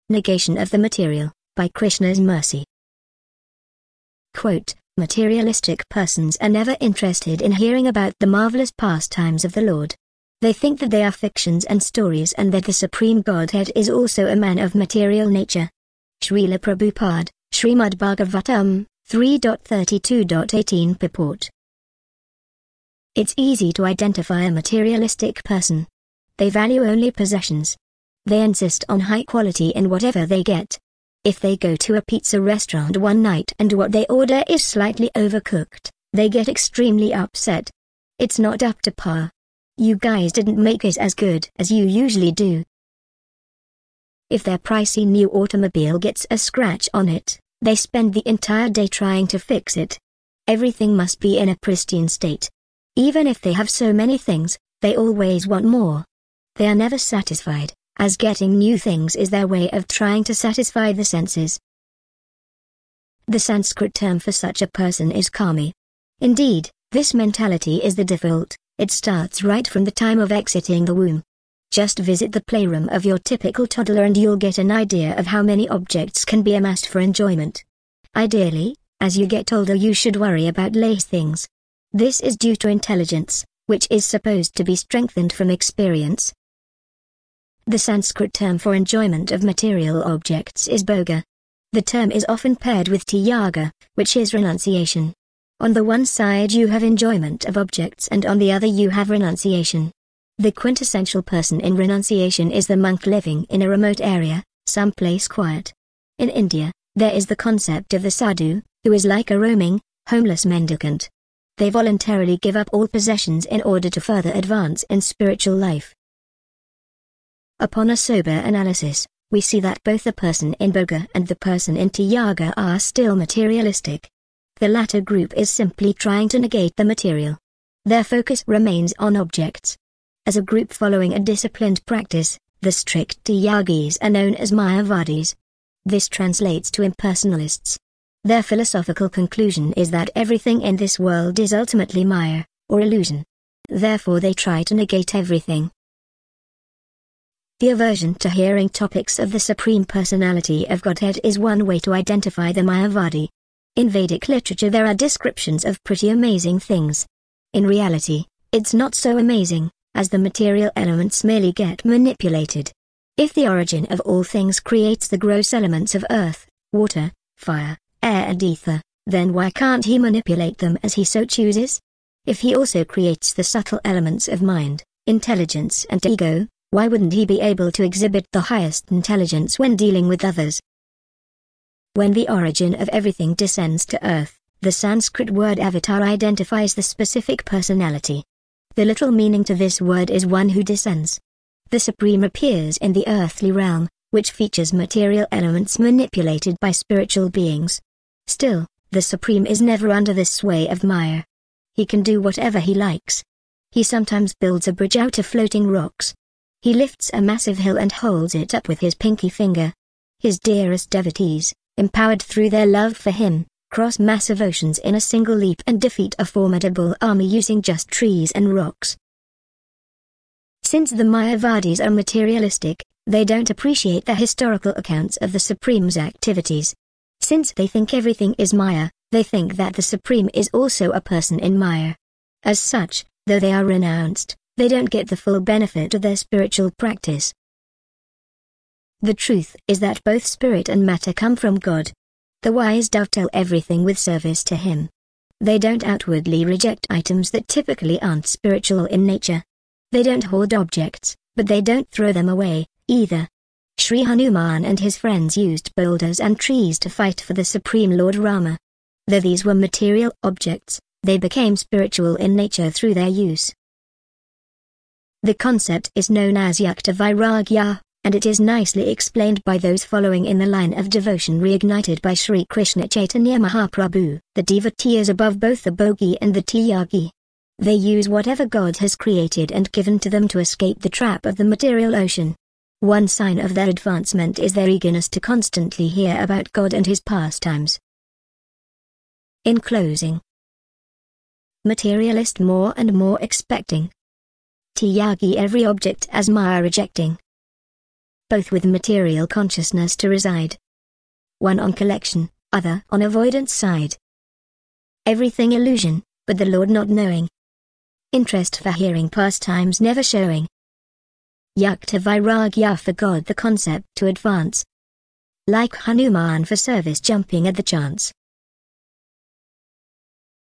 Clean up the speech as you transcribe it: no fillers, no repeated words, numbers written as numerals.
Negation of the Material, by Krishna's Mercy. Quote, materialistic persons are never interested in hearing about the marvelous pastimes of the Lord. They think that they are fictions and stories and that the Supreme Godhead is also a man of material nature. Srila Prabhupada, Srimad Bhagavatam, 3.32.18 Purport. It's easy to identify a materialistic person. They value only possessions. They insist on high quality in whatever they get. If they go to a pizza restaurant one night and what they order is slightly overcooked, they get extremely upset. It's not up to par. You guys didn't make it as good as you usually do. If their pricey new automobile gets a scratch on it, they spend the entire day trying to fix it. Everything must be in a pristine state. Even if they have so many things, they always want more. They are never satisfied, as getting new things is their way of trying to satisfy the senses. The Sanskrit term for such a person is kami. Indeed, this mentality is the default. It starts right from the time of exiting the womb. Just visit the playroom of your typical toddler and you'll get an idea of how many objects can be amassed for enjoyment. Ideally, as you get older you should worry about less things. This is due to intelligence, which is supposed to be strengthened from experience. The Sanskrit term for enjoyment of material objects is bhoga. The term is often paired with tyaga, which is renunciation. On the one side you have enjoyment of objects and on the other you have renunciation. The quintessential person in renunciation is the monk living in a remote area, someplace quiet. In India, there is the concept of the sadhu, who is like a roaming, homeless mendicant. They voluntarily give up all possessions in order to further advance in spiritual life. Upon a sober analysis, we see that both the person in bhoga and the person in tyaga are still materialistic. The latter group is simply trying to negate the material. Their focus remains on objects. As a group following a disciplined practice, the strict tyagis are known as Mayavadis. This translates to impersonalists. Their philosophical conclusion is that everything in this world is ultimately Maya, or illusion. Therefore they try to negate everything. The aversion to hearing topics of the Supreme Personality of Godhead is one way to identify the Mayavadi. In Vedic literature there are descriptions of pretty amazing things. In reality, it's not so amazing, as the material elements merely get manipulated. If the origin of all things creates the gross elements of earth, water, fire, air and ether, then why can't he manipulate them as he so chooses? If he also creates the subtle elements of mind, intelligence and ego, why wouldn't he be able to exhibit the highest intelligence when dealing with others? When the origin of everything descends to earth, the Sanskrit word avatar identifies the specific personality. The literal meaning to this word is one who descends. The Supreme appears in the earthly realm, which features material elements manipulated by spiritual beings. Still, the Supreme is never under the sway of Maya. He can do whatever he likes. He sometimes builds a bridge out of floating rocks. He lifts a massive hill and holds it up with his pinky finger. His dearest devotees, empowered through their love for him, cross massive oceans in a single leap and defeat a formidable army using just trees and rocks. Since the Mayavadis are materialistic, they don't appreciate the historical accounts of the Supreme's activities. Since they think everything is Maya, they think that the Supreme is also a person in Maya. As such, though they are renounced, they don't get the full benefit of their spiritual practice. The truth is that both spirit and matter come from God. The wise dovetail everything with service to Him. They don't outwardly reject items that typically aren't spiritual in nature. They don't hoard objects, but they don't throw them away, either. Sri Hanuman and his friends used boulders and trees to fight for the Supreme Lord Rama. Though these were material objects, they became spiritual in nature through their use. The concept is known as Yukta Vairagya, and it is nicely explained by those following in the line of devotion reignited by Sri Krishna Chaitanya Mahaprabhu. The devotee is above both the bhogi and the tyagi. They use whatever God has created and given to them to escape the trap of the material ocean. One sign of their advancement is their eagerness to constantly hear about God and His pastimes. In closing, materialist more and more expecting. Tyagi every object as Maya rejecting. both with material consciousness to reside. One on collection, other on avoidance side. Everything illusion, but the Lord not knowing. Interest for hearing pastimes never showing. Yukta Vairagya for God the concept to advance. Like Hanuman for service jumping at the chance.